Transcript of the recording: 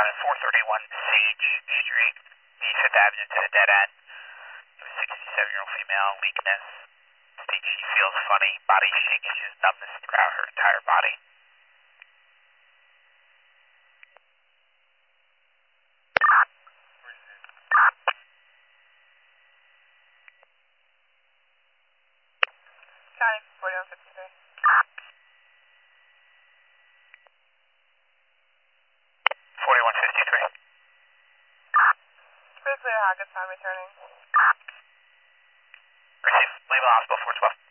at 431 Sage Street, the 5th Avenue to the dead end. 67-year-old female, weakness. States she feels funny, body shaking, she has numbness throughout her entire body. County 4153. 4153. Pretty clear, Hawkins, I'm returning. Receive. Label Hospital 412.